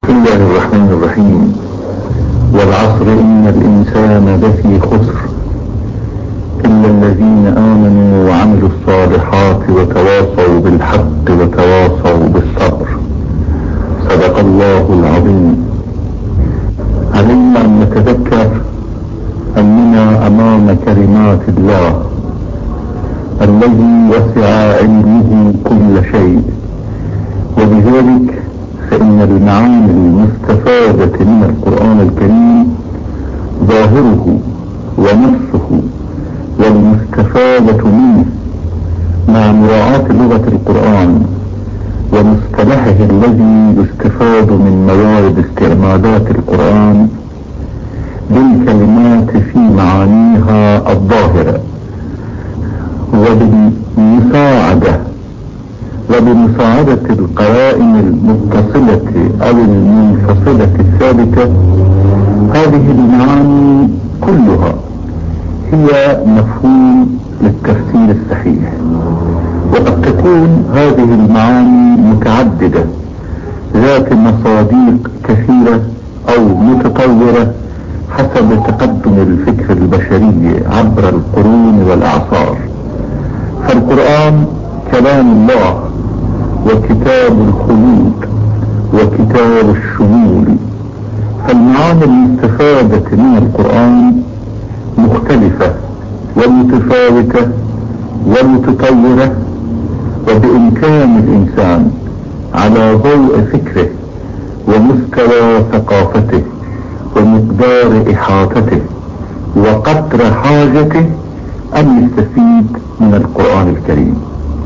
بسم الله الرحمن الرحيم. والعصر إن الإنسان لفي خسر إلا الذين آمنوا وعملوا الصالحات وتواصوا بالحق وتواصوا بالصبر. صدق الله العظيم. علينا أن نتذكر أننا أمام كلمات الله الذي وسع علمه كل شيء، وبذلك فإن المعاني المستفادة من القرآن الكريم ظاهره ونفسه والمستفادة منه مع مراعاة لغة القرآن ومصطلحه الذي يستفاد من موارد استعمالات القرآن بالكلمات في معانيها الظاهرة، وبمساعدة القرائن المتصلة أو المنفصلة الثابتة. هذه المعاني كلها هي مفهوم للتفسير الصحيح، وقد تكون هذه المعاني متعددة ذات مصادق كثيرة أو متطورة حسب تقدم الفكر البشري عبر القرون والأعصار. فالقرآن كلام الله وكتاب الخلود وكتاب الشمول، فالمعاني المستفادة من القرآن مختلفة ومتفاوتة ومتطورة، وبإمكان الإنسان على ضوء فكره ومستوى ثقافته ومقدار إحاطته وقدر حاجته أن يستفيد من القرآن الكريم.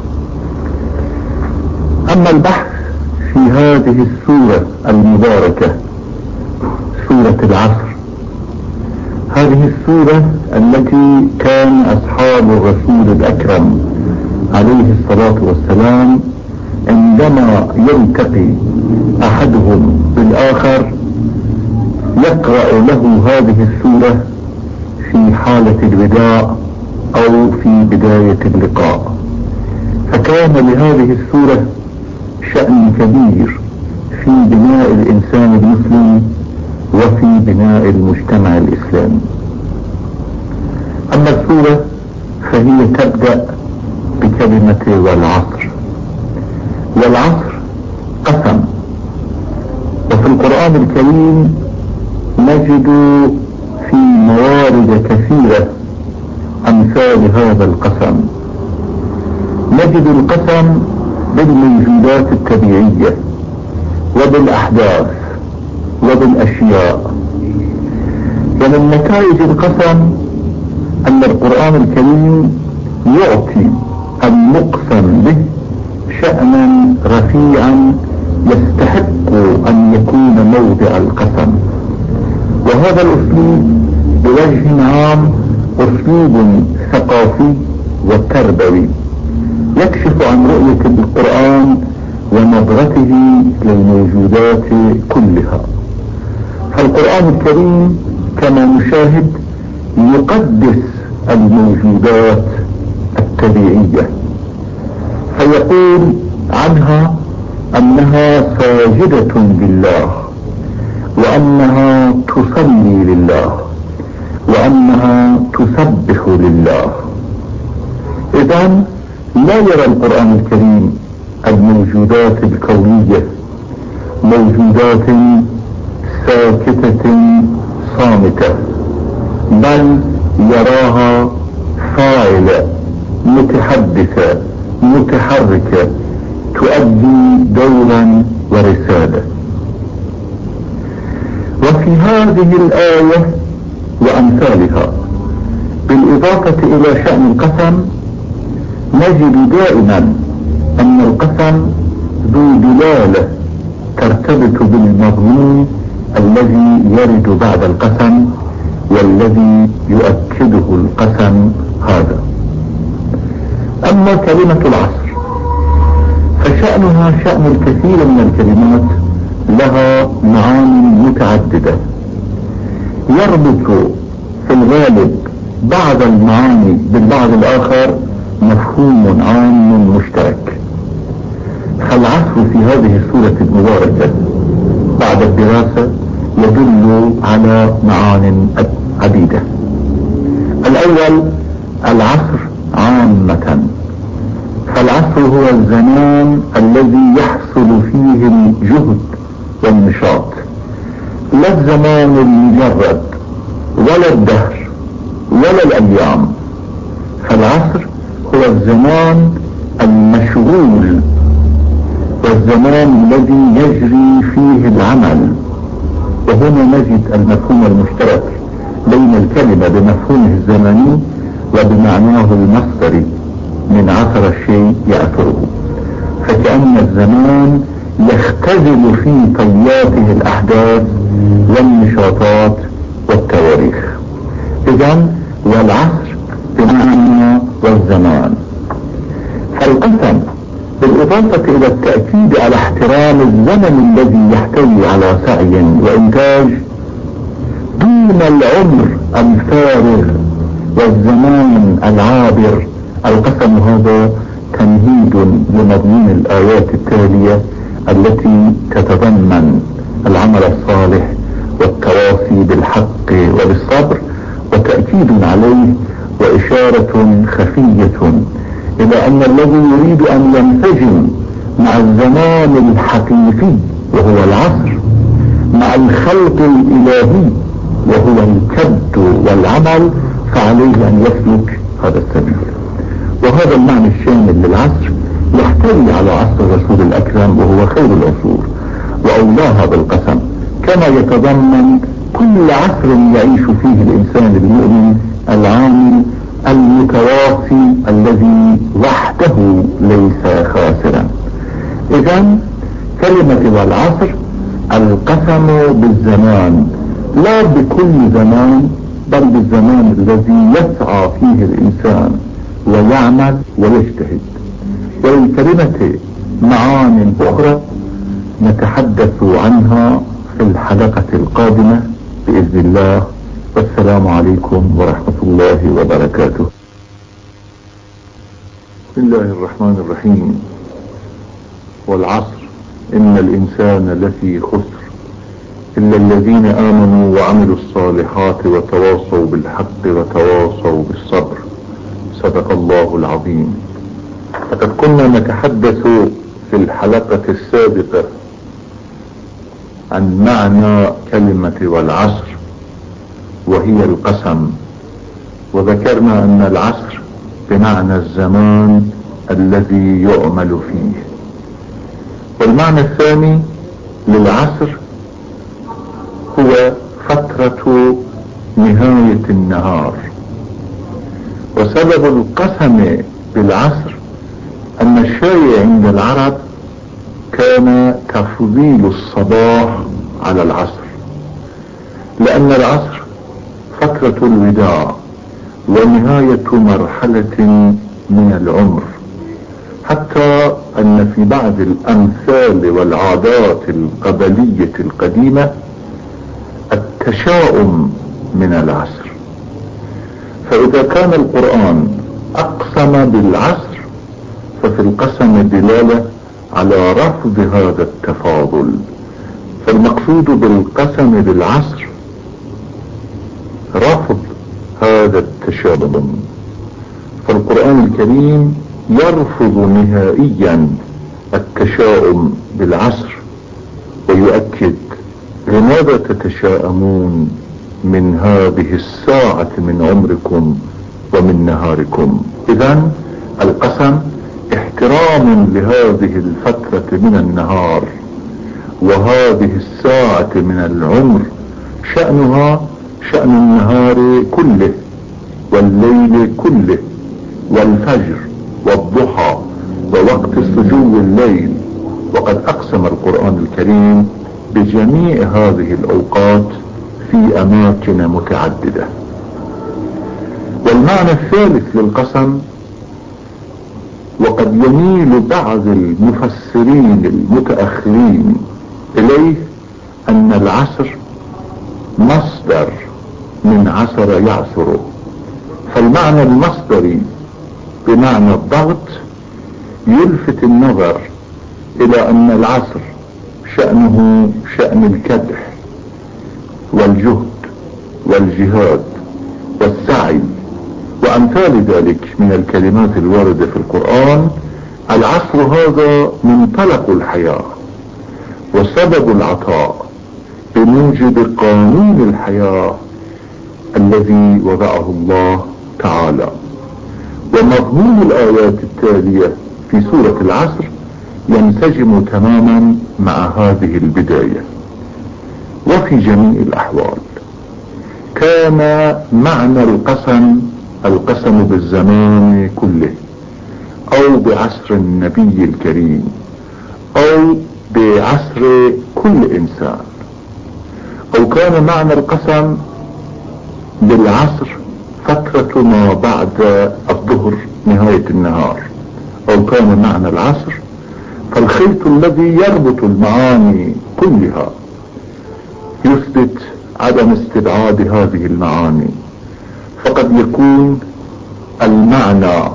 أما البحث في هذه السورة المباركة، سورة العصر، هذه السورة التي كان أصحاب الرسول الأكرم عليه الصلاة والسلام عندما يلتقي أحدهم بالآخر يقرأ له هذه السورة في حالة الوداع أو في بداية اللقاء، فكان لهذه السورة شأن كبير في بناء الإنسان المسلم وفي بناء المجتمع الإسلامي. أما السورة فهي تبدأ بكلمة والعصر. والعصر قسم، وفي القرآن الكريم نجد في موارد كثيرة أمثال هذا القسم. نجد القسم بالموجودات الطبيعية وبالأحداث وبالأشياء، ومن نتائج القسم أن القرآن الكريم يعطي المقسم به شأنا رفيعا يستحق أن يكون موضع القسم. وهذا الأسلوب بوجه عام أسلوب ثقافي وتربوي يكشف عن رؤية القرآن ونظرته للموجودات كلها. فالقرآن الكريم كما نشاهد يقدس الموجودات الطبيعية، فيقول عنها أنها ساجدة لله، وأنها تصلي لله، وأنها تسبح لله. إذن لا يرى القرآن الكريم الموجودات الكونية موجودات ساكتة صامتة، بل يراها فاعلة متحدثة متحركة تؤدي دورا ورسالة. وفي هذه الآية وأمثالها بالإضافة إلى شأن القسم نجد دائما أن القسم ذو دلالة ترتبط بالمضمون الذي يرد بعد القسم والذي يؤكده القسم هذا. أما كلمة العصر فشأنها شأن الكثير من الكلمات لها معاني متعددة، يربط في الغالب بعض المعاني بالبعض الآخر مفهوم عام مشترك. فالعصر في هذه السورة المباركة بعد الدراسة يدل على معان عديدة. الأول العصر عامة، فالعصر هو الزمان الذي يحصل فيه الجهد والنشاط، لا الزمان المجرد ولا الدهر ولا الأيام. فالعصر هو الزمان المشغول والزمان الذي يجري فيه العمل. وهنا نجد المفهوم المشترك بين الكلمة بمفهومه الزمني وبمعناه المصدري من عثر الشيء يأثره، فكأن الزمان يختزل في طياته الأحداث والنشاطات والتواريخ. إذن والعصر بمعنى والزمان. فالقسم بالإضافة إلى التأكيد على احترام الزمن الذي يحتوي على سعي وإنتاج دون العمر الفارغ والزمان العابر، القسم هذا تمهيد لمضمون الآيات التالية التي تتضمن العمل الصالح والتواصي بالحق وبالصبر، وتأكيد عليه وإشارة خفية إلى أن الذي يريد أن ينسجم مع الزمان الحقيقي وهو العصر مع الخلق الإلهي وهو الكد والعمل، فعليه أن يسلك هذا السبيل. وهذا المعنى الشامل للعصر يحتوي على عصر الرسول الأكرم وهو خير العصور وأولاها بالقسم، كما يتضمن كل عصر يعيش فيه الإنسان المؤمن العامل المتواصي الذي وحده ليس خاسرا. إذن كلمة والعصر القسم بالزمان، لا بكل زمان بل بالزمان الذي يسعى فيه الإنسان ويعمل ويجتهد. وللكلمة معان أخرى نتحدث عنها في الحلقة القادمة بإذن الله، والسلام عليكم ورحمة الله وبركاته. بسم الله الرحمن الرحيم. والعصر إن الإنسان لفي خسر إلا الذين آمنوا وعملوا الصالحات وتواصوا بالحق وتواصوا بالصبر. صدق الله العظيم. لقد كنا نتحدث في الحلقة السابقة عن معنى كلمة والعصر وهي القسم، وذكرنا أن العصر بمعنى الزمان الذي يعمل فيه. والمعنى الثاني للعصر هو فترة نهاية النهار. وسبب القسم بالعصر أن الشائع عند العرب كان تفضيل الصباح على العصر، لأن العصر فترة الوداع ونهاية مرحلة من العمر، حتى أن في بعض الأمثال والعادات القبلية القديمة التشاؤم من العصر. فإذا كان القرآن أقسم بالعصر ففي القسم دلالة على رفض هذا التفاضل. فالمقصود بالقسم بالعصر رفض هذا التشاؤم. فالقرآن الكريم يرفض نهائيا التشاؤم بالعصر ويؤكد: لماذا تتشاءمون من هذه الساعة من عمركم ومن نهاركم؟ إذن القسم احترام لهذه الفترة من النهار وهذه الساعة من العمر، شأنها شأن النهار كله والليل كله والفجر والضحى ووقت سجود الليل. وقد أقسم القرآن الكريم بجميع هذه الأوقات في أماكن متعددة. والمعنى الثالث للقسم، وقد يميل بعض المفسرين المتأخرين إليه، أن العصر مصدر من عصر يعصر. فالمعنى المصدري بمعنى الضغط يلفت النظر إلى أن العصر شأنه شأن الكدح والجهد والجهاد والسعي وأمثال ذلك من الكلمات الواردة في القرآن. العصر هذا منطلق الحياة وسبب العطاء بموجب قانون الحياة الذي وضعه الله تعالى. ومضمون الآيات التالية في سورة العصر ينسجم تماما مع هذه البداية. وفي جميع الأحوال كان معنى القسم بالزمان كله أو بعصر النبي الكريم أو بعصر كل إنسان، أو كان معنى القسم بالعصر فترة ما بعد الظهر نهاية النهار، أو كان معنى العصر فالخيط الذي يربط المعاني كلها يثبت عدم استبعاد هذه المعاني. فقد يكون المعنى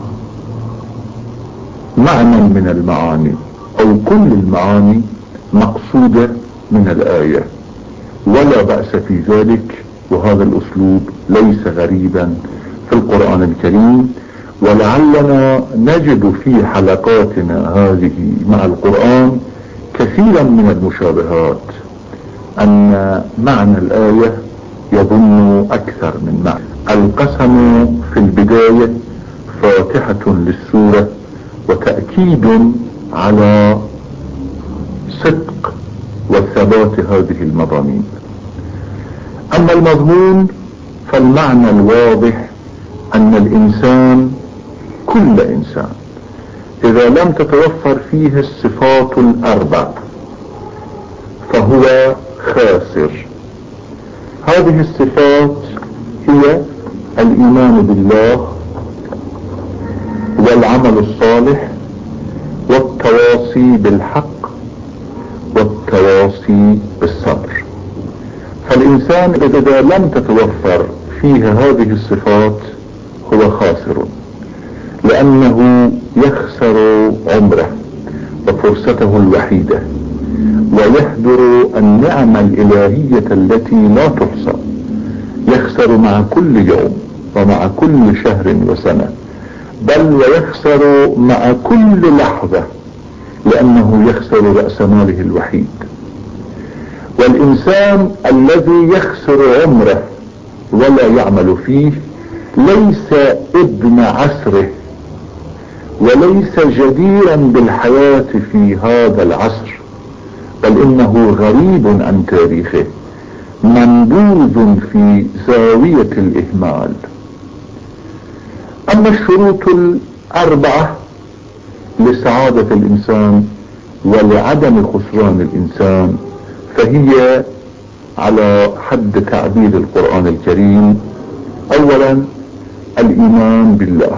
معنى من المعاني أو كل المعاني مقصودة من الآية، ولا بأس في ذلك، وهذا الأسلوب ليس غريبا في القرآن الكريم. ولعلنا نجد في حلقاتنا هذه مع القرآن كثيرا من المشابهات، أن معنى الآية يظن أكثر من معنى. القسم في البداية فاتحة للسورة وتأكيد على صدق وثبات هذه المضامين. أما المضمون فالمعنى الواضح أن الإنسان كل إنسان إذا لم تتوفر فيه الصفات الأربع فهو خاسر. هذه الصفات هي الإيمان بالله والعمل الصالح والتواصي بالحق والتواصي بالصبر. فالإنسان إذا لم تتوفر فيه هذه الصفات هو خاسر، لأنه يخسر عمره وفرصته الوحيدة، ويهدر النعم الإلهية التي لا تحصى. يخسر مع كل يوم ومع كل شهر وسنة، بل ويخسر مع كل لحظة، لأنه يخسر رأس ماله الوحيد. والإنسان الذي يخسر عمره ولا يعمل فيه ليس ابن عصره، وليس جديرا بالحياة في هذا العصر، بل إنه غريب عن تاريخه، منبوذ في زاوية الإهمال. أما الشروط الأربعة لسعادة الإنسان ولعدم خسران الإنسان فهي على حد تعبير القرآن الكريم: أولا الإيمان بالله.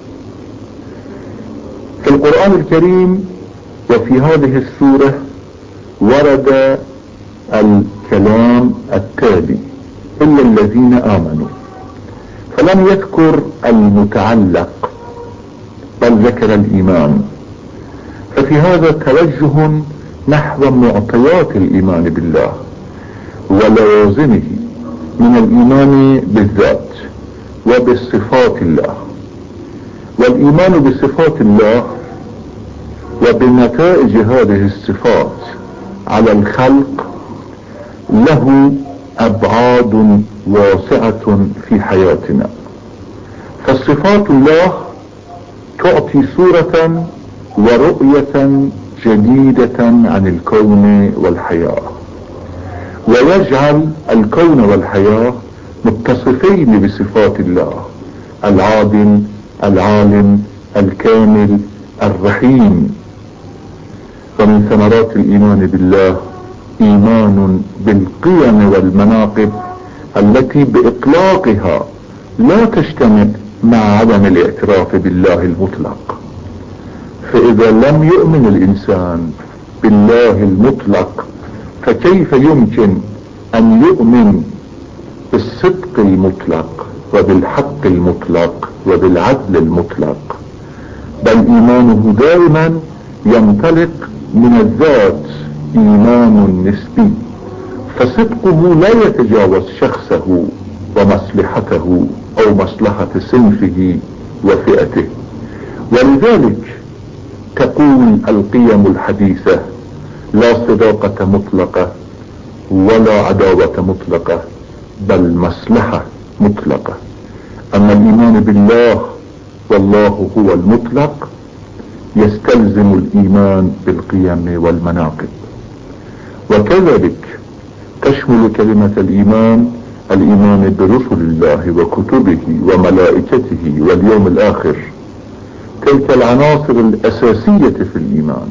في القرآن الكريم وفي هذه السورة ورد الكلام التالي: إلا الذين آمنوا، فلم يذكر المتعلق بل ذكر الإيمان. ففي هذا توجه نحو معطيات الإيمان بالله ولوازمه من الإيمان بالذات وبصفات الله. والإيمان بصفات الله وبنتائج هذه الصفات على الخلق له أبعاد واسعة في حياتنا. فالصفات الله تعطي صورة ورؤية جديدة عن الكون والحياة، ويجعل الكون والحياة متصفين بصفات الله: العادل، العالم، الكامل، الرحيم. ومن ثمرات الإيمان بالله إيمان بالقيم والمناقب التي بإطلاقها لا تجتمع مع عدم الاعتراف بالله المطلق. فإذا لم يؤمن الإنسان بالله المطلق فكيف يمكن أن يؤمن بالصدق المطلق وبالحق المطلق وبالعدل المطلق؟ بل إيمانه دائما ينطلق من الذات إيمان نسبي، فصدقه لا يتجاوز شخصه ومصلحته أو مصلحة صنفه وفئته. ولذلك تقول القيم الحديثة: لا صداقة مطلقة ولا عداوة مطلقة، بل مصلحة مطلقة. أما الإيمان بالله والله هو المطلق يستلزم الإيمان بالقيم والمناقب. وكذلك تشمل كلمة الإيمان برسل الله وكتبه وملائكته واليوم الآخر، تلك العناصر الأساسية في الإيمان.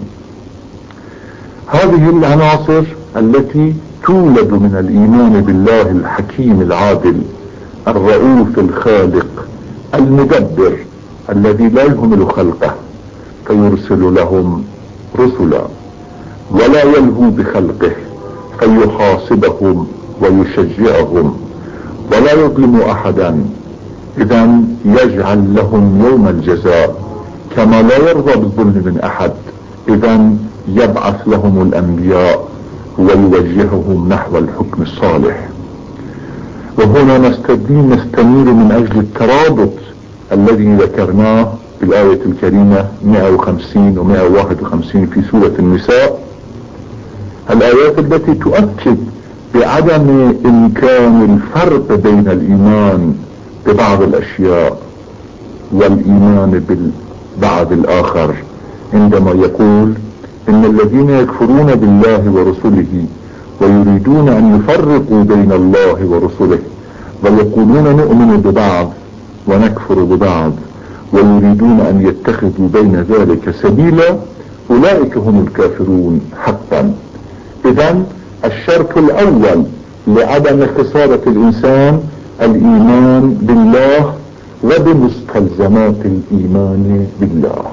هذه العناصر التي تولد من الإيمان بالله الحكيم العادل الرؤوف الخالق المدبر الذي لا يهمل خلقه فيرسل لهم رسلا، ولا يلهو بخلقه فيحاسبهم ويشجعهم، ولا يظلم أحدا، إذا يجعل لهم يوم الجزاء، كما لا يرضى بالظلم من أحد، إذا يبعث لهم الأنبياء ويوجههم نحو الحكم الصالح. وهنا نستمر من أجل الترابط الذي ذكرناه في الآية الكريمة 150 و 151 في سورة النساء، الآيات التي تؤكد بعدم إمكان الفرق بين الإيمان ببعض الأشياء والإيمان بالبعض الآخر، عندما يقول: إن الذين يكفرون بالله ورسله ويريدون أن يفرقوا بين الله ورسله ويقولون نؤمن ببعض ونكفر ببعض ويريدون أن يتخذوا بين ذلك سبيلا، أولئك هم الكافرون حقا. إذن الشرط الأول لعدم خسارة الإنسان الإيمان بالله وبمستلزمات الإيمان بالله.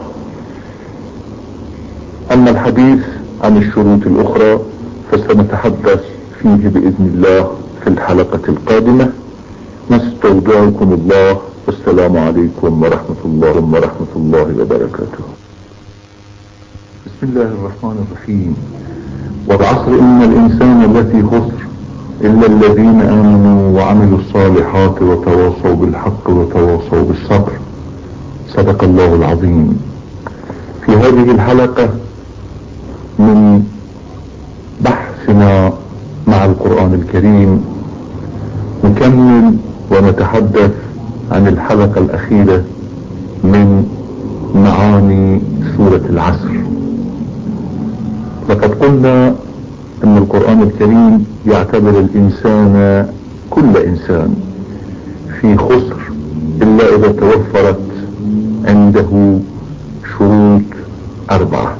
أما الحديث عن الشروط الأخرى فسنتحدث فيه بإذن الله في الحلقة القادمة. نستودعكم الله، والسلام عليكم ورحمة الله وبركاته. بسم الله الرحمن الرحيم. والعصر إن الإنسان لفي خسر إلا الذين آمنوا وعملوا الصالحات وتواصوا بالحق وتواصوا بالصبر. صدق الله العظيم. في هذه الحلقة من بحثنا مع القرآن الكريم نكمل ونتحدث عن الحلقة الأخيرة من معاني سورة العصر. لقد قلنا أن القرآن الكريم يعتبر الإنسان كل إنسان في خسر إلا إذا توفرت عنده شروط 4.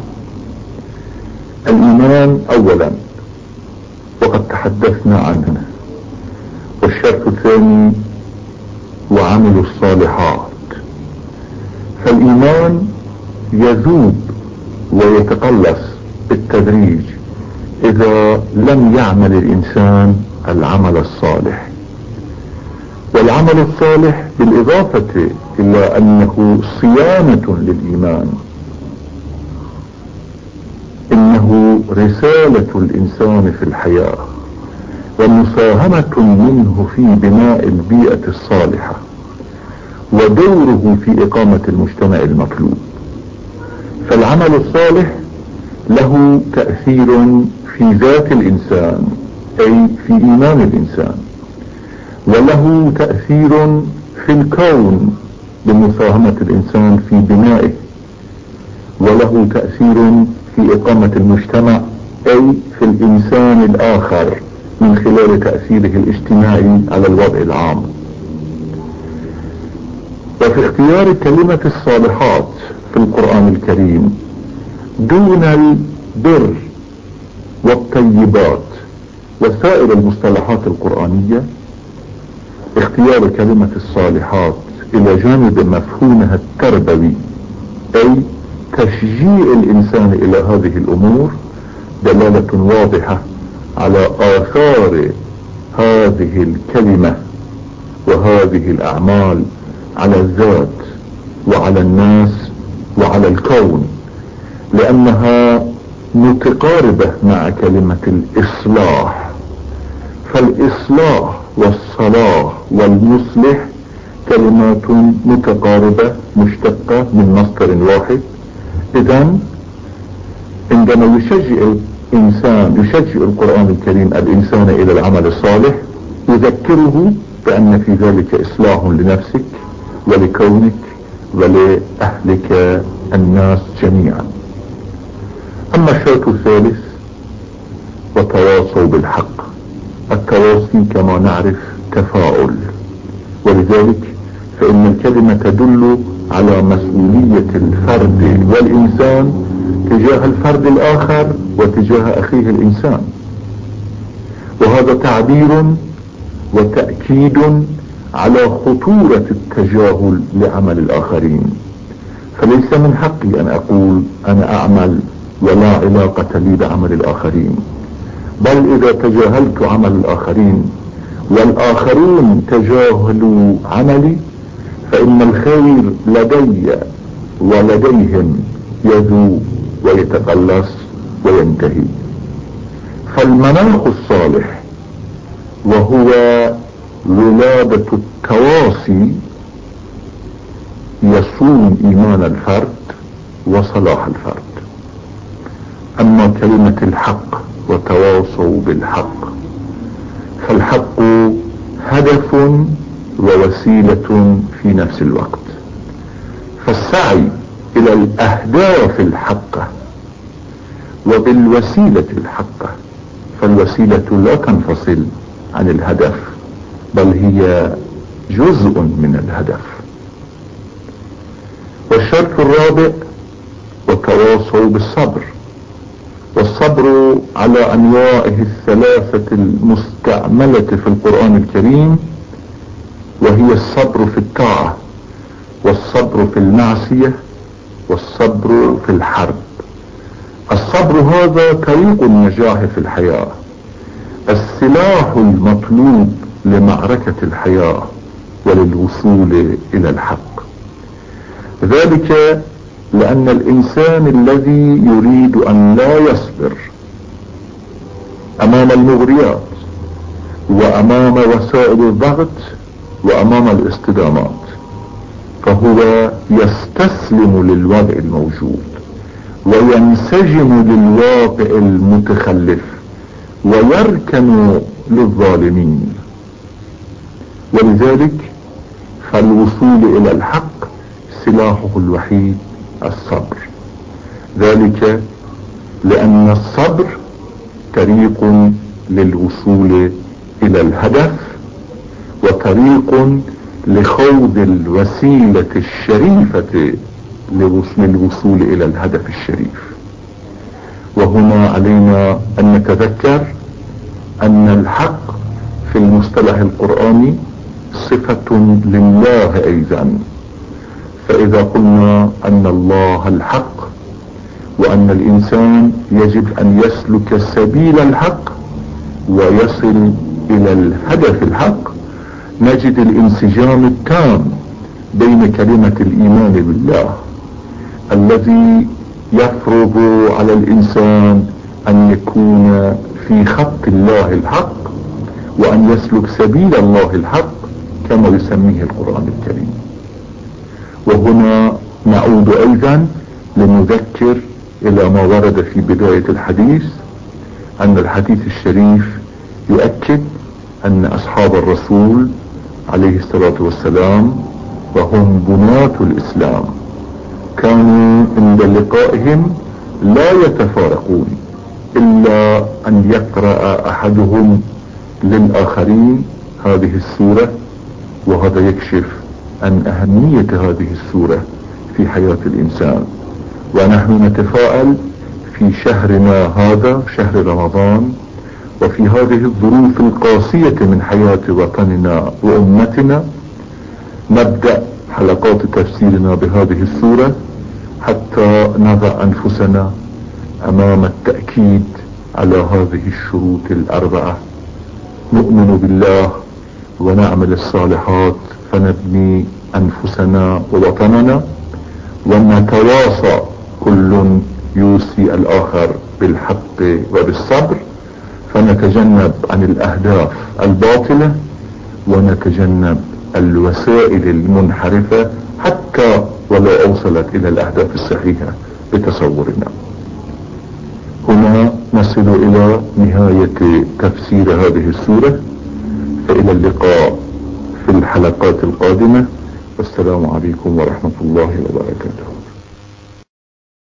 الإيمان أولا، وقد تحدثنا عنه، والشرط الثاني وعملوا الصالحات. فالإيمان يذوب ويتقلص بالتدريج إذا لم يعمل الإنسان العمل الصالح. والعمل الصالح بالإضافة إلى أنه صيانة للإيمان، إنه رسالة الإنسان في الحياة ومساهمة منه في بناء البيئة الصالحة ودوره في إقامة المجتمع المطلوب. فالعمل الصالح له تأثير في ذات الإنسان أي في إيمان الإنسان، وله تأثير في الكون بمساهمة الإنسان في بنائه، وله تأثير في إقامة المجتمع أي في الإنسان الآخر من خلال تأثيره الاجتماعي على الوضع العام. وفي اختيار كلمة الصالحات في القرآن الكريم دون البر والطيبات وسائر المصطلحات القرآنية، اختيار كلمة الصالحات إلى جانب مفهومها التربوي أي تشجيع الإنسان إلى هذه الأمور دلالة واضحة على آثار هذه الكلمة وهذه الأعمال على الذات وعلى الناس وعلى الكون، لأنها متقاربة مع كلمة الإصلاح، فالإصلاح والصلاح والمصلح كلمات متقاربة مشتقة من مصدر واحد. إذن عندما يشجع القرآن الكريم الإنسان إلى العمل الصالح، يذكره بأن في ذلك إصلاح لنفسك ولكونك ولأهلك الناس جميعا. أما الشرط الثالث وتواصوا بالحق. التواصي كما نعرف تفاعل، ولذلك فإن الكلمة تدل على مسؤولية الفرد والإنسان تجاه الفرد الآخر وتجاه أخيه الإنسان، وهذا تعبير وتأكيد على خطورة التجاهل لعمل الآخرين. فليس من حقي أن أقول أنا أعمل ولا علاقة لي بعمل الآخرين، بل إذا تجاهلت عمل الآخرين والآخرون تجاهلوا عملي فإن الخير لدي ولديهم يذوب ويتقلص وينتهي. فالمناخ الصالح وهو ولادة التواصي يصون إيمان الفرد وصلاح الفرد. أما كلمة الحق وتواصوا بالحق، فالحق هدف ووسيلة في نفس الوقت، فالسعي إلى الأهداف الحقة وبالوسيلة الحقة، فالوسيلة لا تنفصل عن الهدف بل هي جزء من الهدف. والشرط الرابع وتواصوا بالصبر. والصبر على أنواعه الثلاثة المستعملة في القرآن الكريم، وهي الصبر في الطاعة والصبر في المعصية والصبر في الحرب. الصبر هذا طريق النجاح في الحياة، السلاح المطلوب لمعركة الحياة وللوصول إلى الحق. ذلك لأن الإنسان الذي يريد أن لا يصبر أمام المغريات وأمام وسائل الضغط وأمام الاصطدامات، فهو يستسلم للوضع الموجود وينسجم للواقع المتخلف ويركن للظالمين. ولذلك فالوصول إلى الحق سلاحه الوحيد الصبر. ذلك لأن الصبر طريق للوصول إلى الهدف وطريق لخوض الوسيلة الشريفة للوصول إلى الهدف الشريف. وهنا علينا أن نتذكر أن الحق في المصطلح القرآني صفة لله أيضا. فإذا قلنا أن الله الحق وأن الإنسان يجب أن يسلك سبيل الحق ويصل إلى الهدف الحق، نجد الانسجام التام بين كلمة الإيمان بالله الذي يفرض على الإنسان أن يكون في خط الله الحق وأن يسلك سبيل الله الحق كما يسميه القرآن الكريم. وهنا نعود أيضا لنذكر إلى ما ورد في بداية الحديث، أن الحديث الشريف يؤكد أن أصحاب الرسول عليه الصلاة والسلام وهم بناة الإسلام كانوا عند لقائهم لا يتفارقون إلا أن يقرأ أحدهم للآخرين هذه السورة، وهذا يكشف عن أهمية هذه السورة في حياة الإنسان. ونحن نتفائل في شهرنا هذا شهر رمضان وفي هذه الظروف القاسية من حياة وطننا وأمتنا نبدأ حلقات تفسيرنا بهذه السورة حتى نضع أنفسنا أمام التأكيد على هذه الشروط الأربعة: نؤمن بالله ونعمل الصالحات فنبني أنفسنا ووطننا، ونتواصى كل يوصي الآخر بالحق وبالصبر، فنتجنب عن الأهداف الباطلة ونتجنب الوسائل المنحرفة حتى ولو أوصلت إلى الأهداف الصحيحة بتصورنا. هنا نصل إلى نهاية تفسير هذه السورة، فإلى اللقاء في الحلقات القادمة، والسلام عليكم ورحمة الله وبركاته.